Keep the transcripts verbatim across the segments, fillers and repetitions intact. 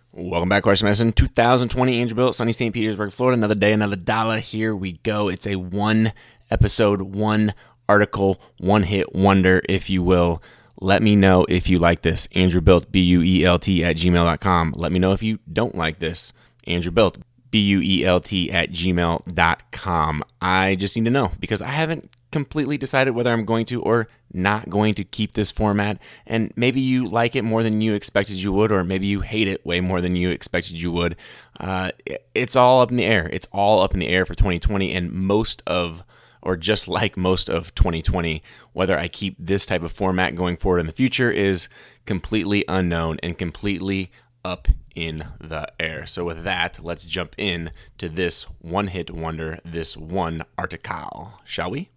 Welcome back, Question Medicine twenty twenty. Andrew Bill, sunny Saint Petersburg, Florida. Another day, another dollar. Here we go. It's a one episode, one article, one hit wonder, if you will. Let me know if you like this. Andrew Bilt, B U E L T, at gmail dot com. Let me know if you don't like this. Andrew Bilt, B U E L T, at gmail dot com. I just need to know because I haven't completely decided whether I'm going to or not going to keep this format, and maybe you like it more than you expected you would, or maybe you hate it way more than you expected you would. Uh, it's all up in the air. It's all up in the air for twenty twenty, and most of, or just like most of twenty twenty, whether I keep this type of format going forward in the future is completely unknown and completely up in the air. So with that, let's jump in to this one-hit wonder, this one article, shall we?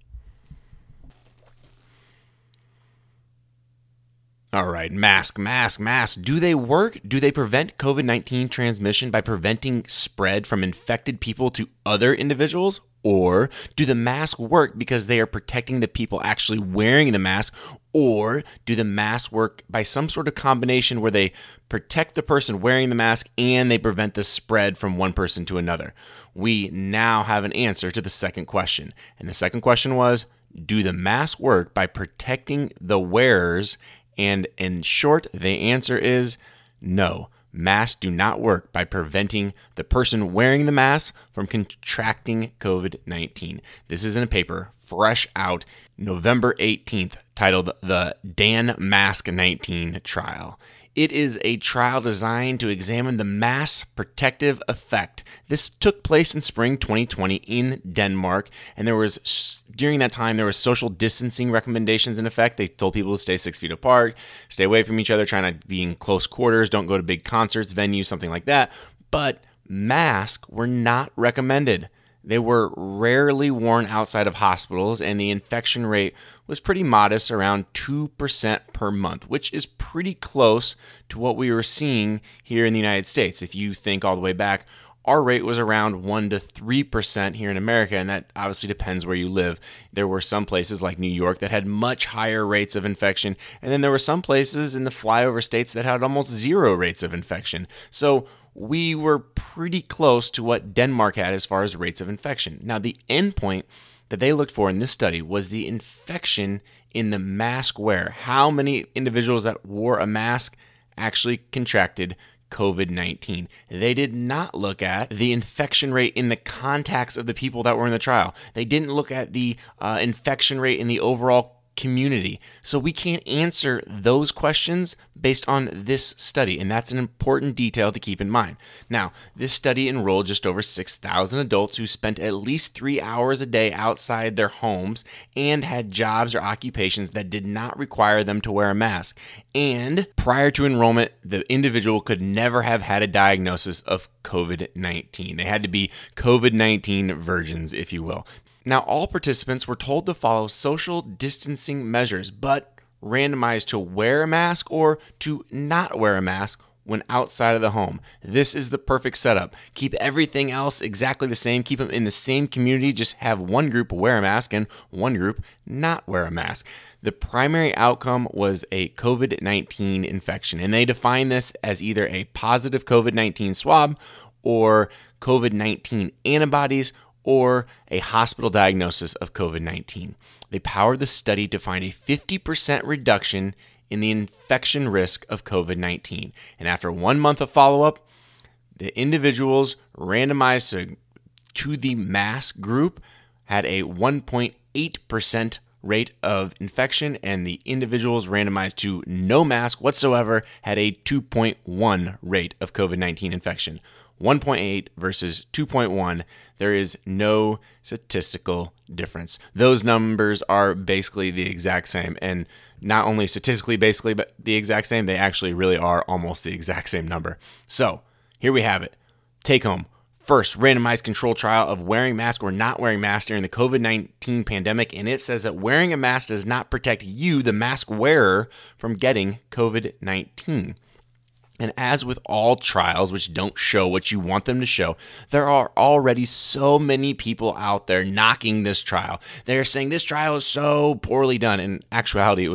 All right, mask, mask, mask. Do they work? Do they prevent COVID nineteen transmission by preventing spread from infected people to other individuals? Or do the masks work because they are protecting the people actually wearing the mask? Or do the masks work by some sort of combination where they protect the person wearing the mask and they prevent the spread from one person to another? We now have an answer to the second question. And the second question was, do the masks work by protecting the wearers? And in short, the answer is no. Masks do not work by preventing the person wearing the mask from contracting COVID nineteen. This is in a paper fresh out November eighteenth titled The Dan Mask nineteen Trial. It is a trial designed to examine the mask protective effect. This took place in spring twenty twenty in Denmark, and there was during that time there was social distancing recommendations in effect. They told people to stay six feet apart, stay away from each other, try not to be in close quarters, don't go to big concerts, venues, something like that. But masks were not recommended. They were rarely worn outside of hospitals, and the infection rate was pretty modest, around two percent per month, which is pretty close to what we were seeing here in the United States. If you think all the way back, our rate was around one to three percent here in America, and that obviously depends where you live. There were some places like New York that had much higher rates of infection, and then there were some places in the flyover states that had almost zero rates of infection. So we were pretty close to what Denmark had as far as rates of infection. Now, the endpoint that they looked for in this study was the infection in the mask wearer. How many individuals that wore a mask actually contracted COVID nineteen. They did not look at the infection rate in the contacts of the people that were in the trial. They didn't look at the uh, infection rate in the overall community. So we can't answer those questions based on this study, and that's an important detail to keep in mind. Now, this study enrolled just over six thousand adults who spent at least three hours a day outside their homes and had jobs or occupations that did not require them to wear a mask. And prior to enrollment, the individual could never have had a diagnosis of COVID nineteen. They had to be COVID nineteen virgins, if you will. Now, all participants were told to follow social distancing measures, but randomized to wear a mask or to not wear a mask when outside of the home. This is the perfect setup. Keep everything else exactly the same. Keep them in the same community. Just have one group wear a mask and one group not wear a mask. The primary outcome was a COVID nineteen infection, and they define this as either a positive COVID nineteen swab or COVID nineteen antibodies or a hospital diagnosis of COVID nineteen. They powered the study to find a fifty percent reduction in the infection risk of COVID nineteen. And after one month of follow-up, the individuals randomized to, to the mask group had a one point eight percent rate of infection, and the individuals randomized to no mask whatsoever had a two point one rate of COVID nineteen infection. one point eight versus two point one, there is no statistical difference. Those numbers are basically the exact same, and not only statistically basically but the exact same, they actually really are almost the exact same number. So here we have it. Take home. First, randomized control trial of wearing mask or not wearing mask during the COVID nineteen pandemic, and it says that wearing a mask does not protect you, the mask wearer, from getting COVID nineteen. And as with all trials which don't show what you want them to show, there are already so many people out there knocking this trial. They're saying this trial is so poorly done. In actuality, it was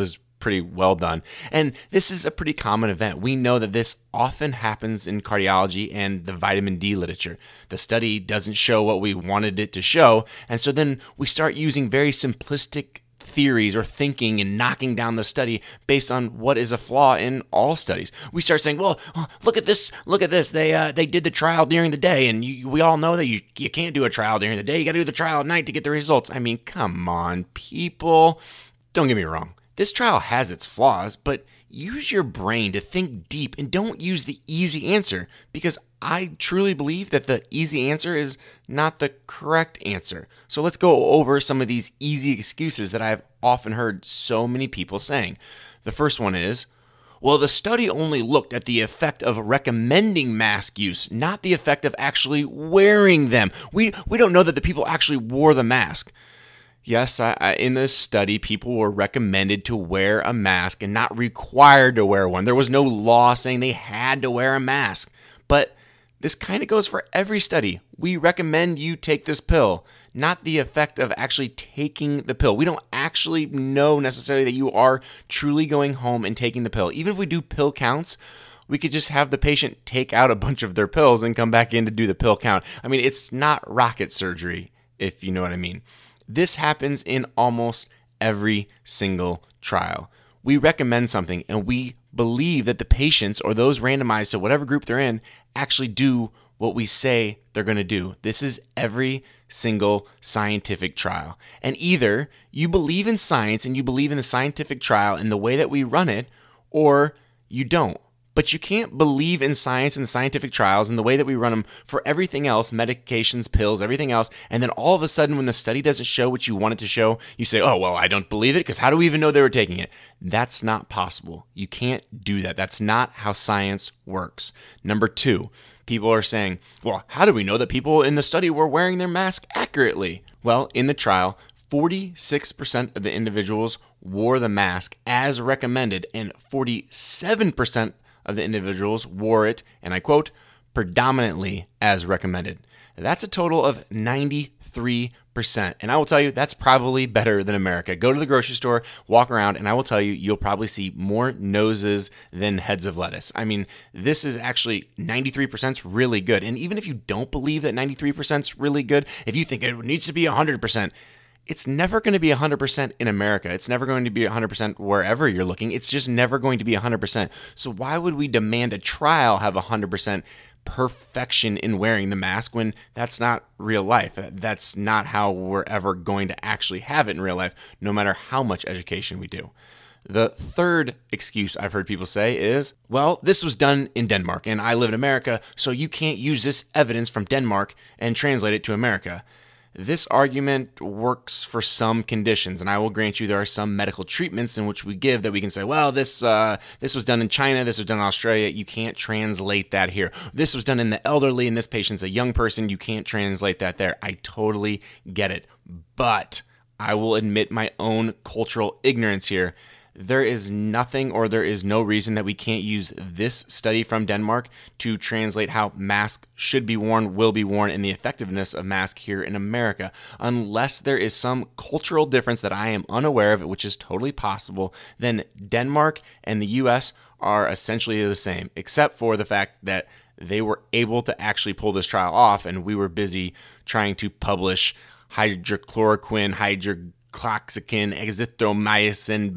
pretty well done. And this is a pretty common event. We know that this often happens in cardiology and the vitamin D literature. The study doesn't show what we wanted it to show, and so then we start using very simplistic theories or thinking and knocking down the study based on what is a flaw in all studies. We start saying, well, look at this, look at this. They uh, they did the trial during the day, and you, we all know that you, you can't do a trial during the day. You got to do the trial at night to get the results. I mean, come on, people. Don't get me wrong. This trial has its flaws, but use your brain to think deep and don't use the easy answer, because I truly believe that the easy answer is not the correct answer. So let's go over some of these easy excuses that I've often heard so many people saying. The first one is, well, the study only looked at the effect of recommending mask use, not the effect of actually wearing them. We we don't know that the people actually wore the mask. Yes, I, I, in this study, people were recommended to wear a mask and not required to wear one. There was no law saying they had to wear a mask. But this kind of goes for every study. We recommend you take this pill, not the effect of actually taking the pill. We don't actually know necessarily that you are truly going home and taking the pill. Even if we do pill counts, we could just have the patient take out a bunch of their pills and come back in to do the pill count. I mean, it's not rocket surgery, if you know what I mean. This happens in almost every single trial. We recommend something and we believe that the patients or those randomized to whatever group they're in actually do what we say they're going to do. This is every single scientific trial. And either you believe in science and you believe in the scientific trial and the way that we run it, or you don't. But you can't believe in science and scientific trials and the way that we run them for everything else, medications, pills, everything else, and then all of a sudden when the study doesn't show what you want it to show, you say, oh, well, I don't believe it because how do we even know they were taking it? That's not possible. You can't do that. That's not how science works. Number two, people are saying, well, how do we know that people in the study were wearing their mask accurately? Well, in the trial, forty-six percent of the individuals wore the mask as recommended, and forty-seven percent of the individuals wore it, and I quote, predominantly as recommended. That's a total of ninety-three percent. And I will tell you, that's probably better than America. Go to the grocery store, walk around, and I will tell you, you'll probably see more noses than heads of lettuce. I mean, this is actually ninety-three percent is really good. And even if you don't believe that ninety-three percent is really good, if you think it needs to be one hundred percent, it's never going to be one hundred percent in America. It's never going to be one hundred percent wherever you're looking. It's just never going to be one hundred percent. So why would we demand a trial have one hundred percent perfection in wearing the mask when that's not real life? That's not how we're ever going to actually have it in real life, no matter how much education we do. The third excuse I've heard people say is, well, this was done in Denmark, and I live in America, so you can't use this evidence from Denmark and translate it to America. This argument works for some conditions, and I will grant you there are some medical treatments in which we give that we can say, well, this uh, this was done in China, this was done in Australia, you can't translate that here. This was done in the elderly, and this patient's a young person, you can't translate that there. I totally get it, but I will admit my own cultural ignorance here. There is nothing or there is no reason that we can't use this study from Denmark to translate how masks should be worn, will be worn, and the effectiveness of masks here in America. Unless there is some cultural difference that I am unaware of, which is totally possible, then Denmark and the U S are essentially the same, except for the fact that they were able to actually pull this trial off, and we were busy trying to publish hydrochloroquine, hydro cloxacin, azithromycin,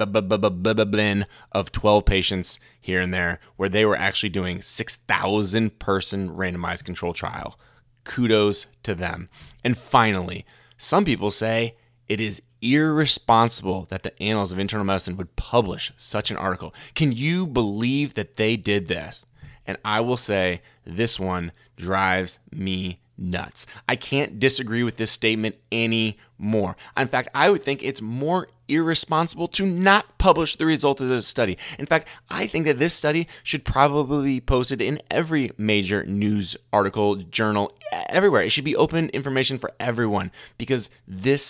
blin of twelve patients here and there, where they were actually doing six thousand person randomized control trial. Kudos to them. And finally, some people say it is irresponsible that the Annals of Internal Medicine would publish such an article. Can you believe that they did this? And I will say this one drives me nuts. I can't disagree with this statement anymore. In fact, I would think it's more irresponsible to not publish the result of this study. In fact, I think that this study should probably be posted in every major news article, journal, everywhere. It should be open information for everyone, because this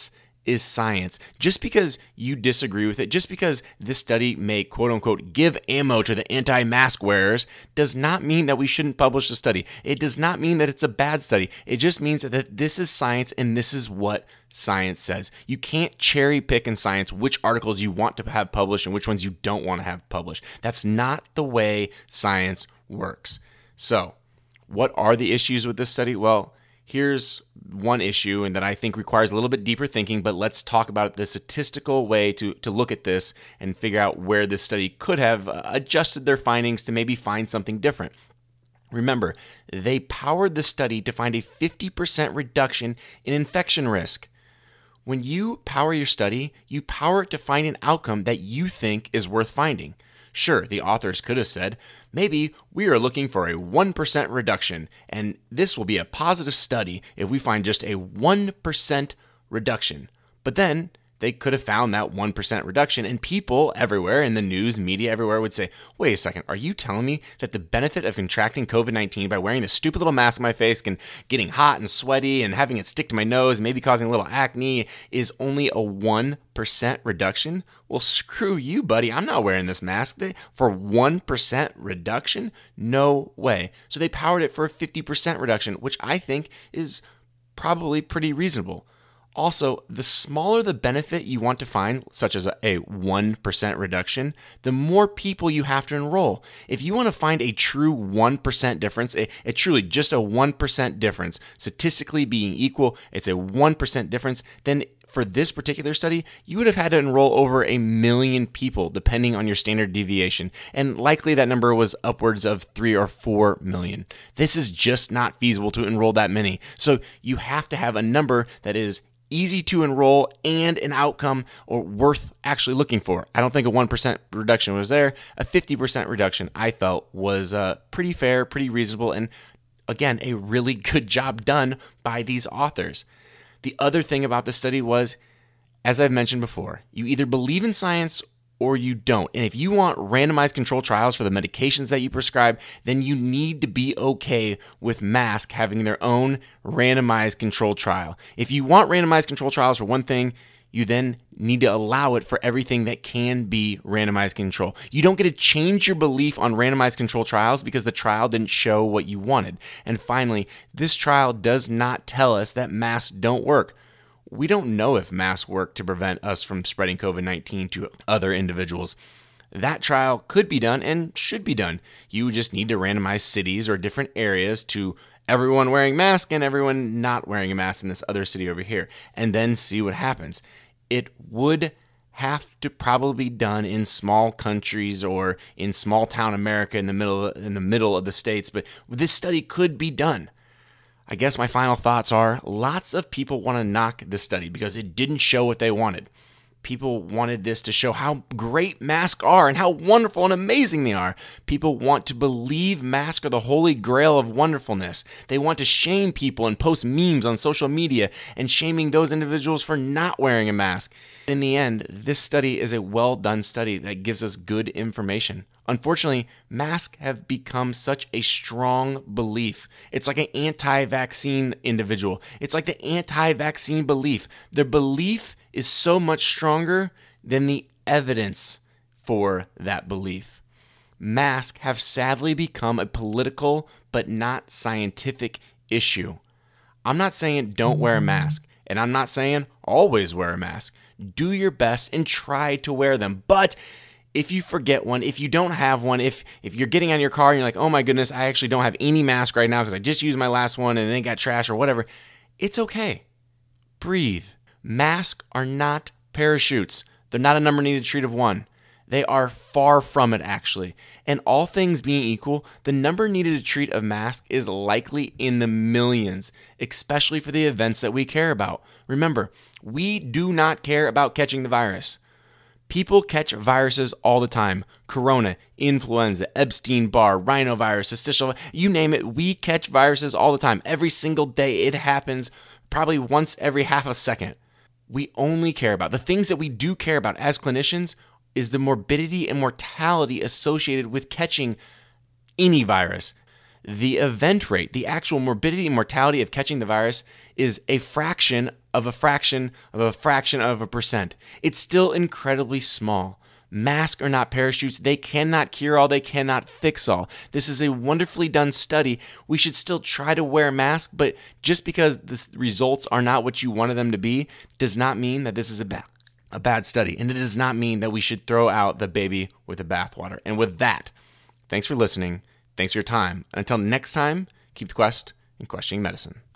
is science. Just because you disagree with it, just because this study may quote unquote give ammo to the anti-mask wearers, does not mean that we shouldn't publish the study. It does not mean that it's a bad study. It just means that this is science and this is what science says. You can't cherry pick in science which articles you want to have published and which ones you don't want to have published. That's not the way science works. So, what are the issues with this study? Well, here's one issue, and that I think requires a little bit deeper thinking, but let's talk about the statistical way to, to look at this and figure out where this study could have adjusted their findings to maybe find something different. Remember, they powered the study to find a fifty percent reduction in infection risk. When you power your study, you power it to find an outcome that you think is worth finding. Sure, the authors could have said, maybe we are looking for a one percent reduction, and this will be a positive study if we find just a one percent reduction. But then they could have found that one percent reduction, and people everywhere in the news, media everywhere would say, wait a second, are you telling me that the benefit of contracting covid nineteen by wearing this stupid little mask on my face and getting hot and sweaty and having it stick to my nose and maybe causing a little acne is only a one percent reduction? Well, screw you, buddy. I'm not wearing this mask for one percent reduction. No way. So they powered it for a fifty percent reduction, which I think is probably pretty reasonable. Also, the smaller the benefit you want to find, such as a one percent reduction, the more people you have to enroll. If you want to find a true one percent difference, a, a truly just a one percent difference, statistically being equal, it's a one percent difference, then for this particular study, you would have had to enroll over a million people, depending on your standard deviation, and likely that number was upwards of three or four million. This is just not feasible to enroll that many. So you have to have a number that is easy to enroll and an outcome or worth actually looking for. I don't think a one percent reduction was there. A fifty percent reduction I felt was uh, pretty fair, pretty reasonable, and again, a really good job done by these authors. The other thing about this study was, as I've mentioned before, you either believe in science or you don't. And if you want randomized controlled trials for the medications that you prescribe, then you need to be okay with mask having their own randomized controlled trial. If you want randomized controlled trials for one thing, you then need to allow it for everything that can be randomized control. You don't get to change your belief on randomized controlled trials because the trial didn't show what you wanted. And finally, this trial does not tell us that masks don't work. We don't know if masks work to prevent us from spreading covid nineteen to other individuals. That trial could be done and should be done. You just need to randomize cities or different areas to everyone wearing masks and everyone not wearing a mask in this other city over here, and then see what happens. It would have to probably be done in small countries or in small town America in the middle in the middle of the states, but this study could be done. I guess my final thoughts are lots of people want to knock this study because it didn't show what they wanted. People wanted this to show how great masks are and how wonderful and amazing they are. People want to believe masks are the holy grail of wonderfulness. They want to shame people and post memes on social media and shaming those individuals for not wearing a mask. In the end, this study is a well-done study that gives us good information. Unfortunately, masks have become such a strong belief. It's like an anti-vaccine individual. It's like the anti-vaccine belief. Their belief is so much stronger than the evidence for that belief. Masks have sadly become a political but not scientific issue. I'm not saying don't wear a mask, and I'm not saying always wear a mask. Do your best and try to wear them. But if you forget one, if you don't have one, if if you're getting out of your car and you're like, oh my goodness, I actually don't have any mask right now because I just used my last one and then it got trash or whatever, it's okay. Breathe. Masks are not parachutes. They're not a number needed to treat of one. They are far from it, actually. And all things being equal, the number needed to treat of mask is likely in the millions, especially for the events that we care about. Remember, we do not care about catching the virus. People catch viruses all the time. Corona, influenza, Epstein-Barr, rhinovirus, Sistish, you name it, we catch viruses all the time. Every single day it happens, probably once every half a second. We only care about, the things that we do care about as clinicians is the morbidity and mortality associated with catching any virus. the event rate, the actual morbidity and mortality of catching the virus, is a fraction of a fraction of a fraction of a percent. It's still incredibly small. Masks are not parachutes. They cannot cure all. They cannot fix all. This is a wonderfully done study. We should still try to wear a mask, but just because the results are not what you wanted them to be does not mean that this is a bad, a bad study. And it does not mean that we should throw out the baby with the bathwater. And with that, thanks for listening. Thanks for your time. And until next time, keep the quest in questioning medicine.